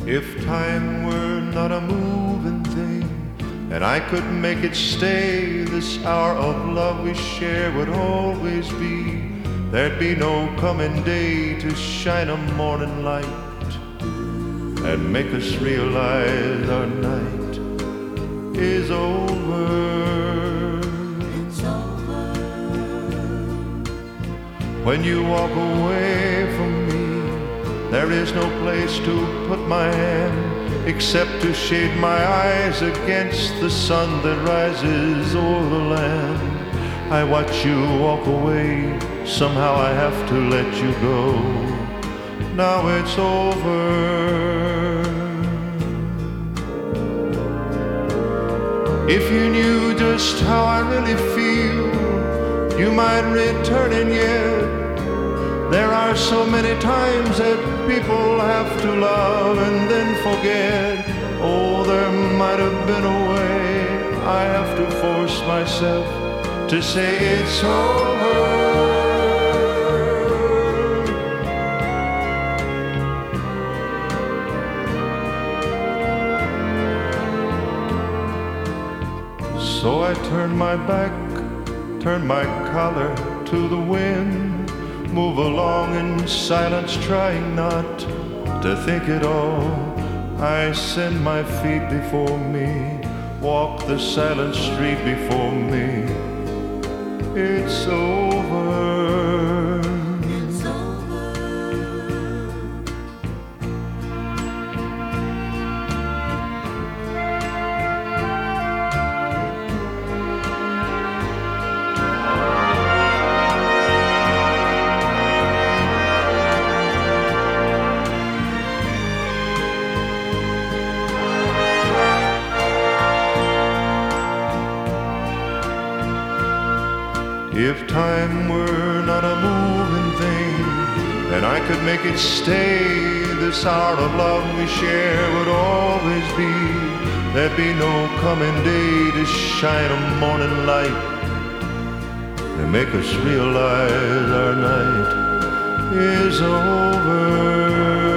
If time were not a moving thing, and I could make it stay, this hour of love we share would always be. There'd be no coming day to shine a morning light and make us realize our night is over. It's over. When you walk away from me, there is no place to put my hand except to shade my eyes against the sun that rises over the land. I watch you walk away, somehow I have to let you go. Now it's over. If you knew just how I really feel, you might return, and yet there are so many times that people have to love and then forget. Oh, there might have been a way. I have to force myself to say it's over. So I turn my back, turn my collar to the wind, move along in silence, trying not to think at all. I send my feet before me, walk the silent street before me. It's over. It's over. If time were not a moving thing, and I could make it stay, this hour of love we share would always be. There'd be no coming day to shine a morning light and make us realize our night is over.